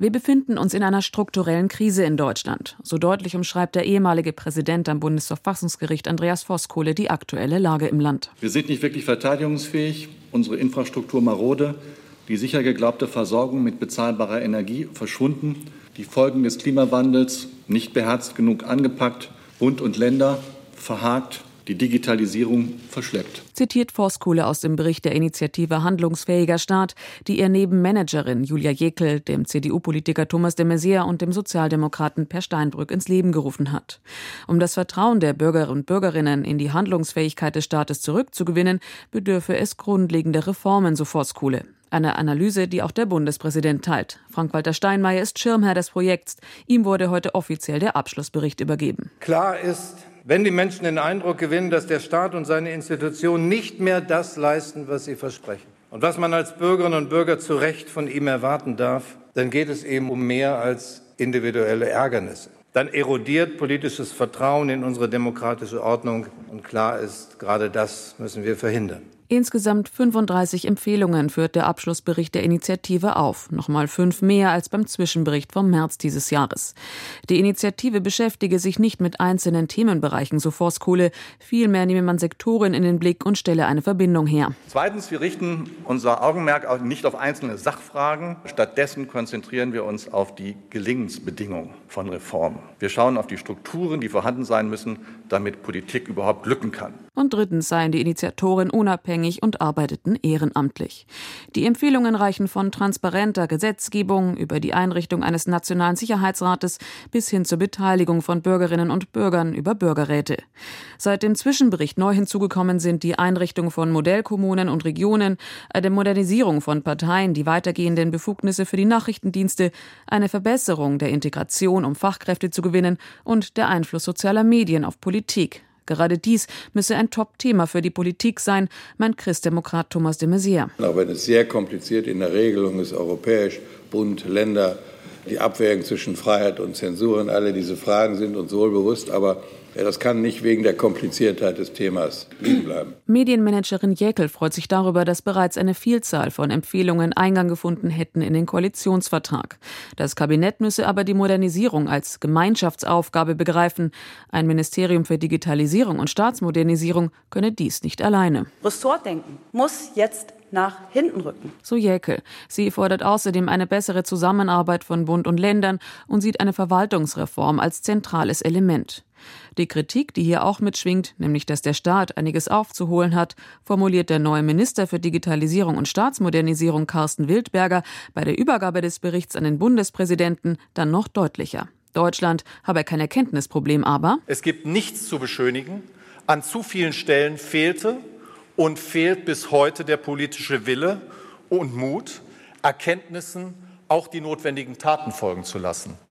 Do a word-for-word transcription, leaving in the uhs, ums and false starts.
Wir befinden uns in einer strukturellen Krise in Deutschland. So deutlich umschreibt der ehemalige Präsident am Bundesverfassungsgericht Andreas Voskuhle die aktuelle Lage im Land. Wir sind nicht wirklich verteidigungsfähig, unsere Infrastruktur marode, die sicher geglaubte Versorgung mit bezahlbarer Energie verschwunden, die Folgen des Klimawandels nicht beherzt genug angepackt, Bund und Länder verhakt, die Digitalisierung verschleppt. Zitiert Voskuhle aus dem Bericht der Initiative Handlungsfähiger Staat, die er neben Managerin Julia Jekyll, dem C D U-Politiker Thomas de Maizière und dem Sozialdemokraten Per Steinbrück ins Leben gerufen hat. Um das Vertrauen der Bürger und Bürgerinnen in die Handlungsfähigkeit des Staates zurückzugewinnen, bedürfe es grundlegender Reformen, so Voskuhle. Eine Analyse, die auch der Bundespräsident teilt. Frank-Walter Steinmeier ist Schirmherr des Projekts. Ihm wurde heute offiziell der Abschlussbericht übergeben. Klar ist, wenn die Menschen den Eindruck gewinnen, dass der Staat und seine Institutionen nicht mehr das leisten, was sie versprechen und was man als Bürgerinnen und Bürger zu Recht von ihm erwarten darf, dann geht es eben um mehr als individuelle Ärgernisse. Dann erodiert politisches Vertrauen in unsere demokratische Ordnung. Und klar ist, gerade das müssen wir verhindern. Insgesamt fünfunddreißig Empfehlungen führt der Abschlussbericht der Initiative auf. Nochmal fünf mehr als beim Zwischenbericht vom März dieses Jahres. Die Initiative beschäftige sich nicht mit einzelnen Themenbereichen, so Voskuhle. Vielmehr nehme man Sektoren in den Blick und stelle eine Verbindung her. Zweitens, wir richten unser Augenmerk auch nicht auf einzelne Sachfragen. Stattdessen konzentrieren wir uns auf die Gelingensbedingungen von Reformen. Wir schauen auf die Strukturen, die vorhanden sein müssen, damit Politik überhaupt glücken kann. Und drittens seien die Initiatoren unabhängig und arbeiteten ehrenamtlich. Die Empfehlungen reichen von transparenter Gesetzgebung über die Einrichtung eines nationalen Sicherheitsrates bis hin zur Beteiligung von Bürgerinnen und Bürgern über Bürgerräte. Seit dem Zwischenbericht neu hinzugekommen sind die Einrichtung von Modellkommunen und Regionen, eine Modernisierung von Parteien, die weitergehenden Befugnisse für die Nachrichtendienste, eine Verbesserung der Integration, um Fachkräfte zu gewinnen und der Einfluss sozialer Medien auf Politik. Gerade dies müsse ein Top-Thema für die Politik sein, meint Christdemokrat Thomas de Maizière. Auch wenn es sehr kompliziert in der Regelung ist, europäisch, Bund, Länder, die Abwägung zwischen Freiheit und Zensur und alle diese Fragen sind uns wohl bewusst, aber das kann nicht wegen der Kompliziertheit des Themas liegen bleiben. Medienmanagerin Jekyll freut sich darüber, dass bereits eine Vielzahl von Empfehlungen Eingang gefunden hätten in den Koalitionsvertrag. Das Kabinett müsse aber die Modernisierung als Gemeinschaftsaufgabe begreifen. Ein Ministerium für Digitalisierung und Staatsmodernisierung könne dies nicht alleine. Ressortdenken muss jetzt nach hinten rücken. So Jekyll. Sie fordert außerdem eine bessere Zusammenarbeit von Bund und Ländern und sieht eine Verwaltungsreform als zentrales Element. Die Kritik, die hier auch mitschwingt, nämlich dass der Staat einiges aufzuholen hat, formuliert der neue Minister für Digitalisierung und Staatsmodernisierung Carsten Wildberger bei der Übergabe des Berichts an den Bundespräsidenten dann noch deutlicher. Deutschland habe kein Erkenntnisproblem, aber es gibt nichts zu beschönigen. An zu vielen Stellen fehlte und fehlt bis heute der politische Wille und Mut, Erkenntnissen auch die notwendigen Taten folgen zu lassen.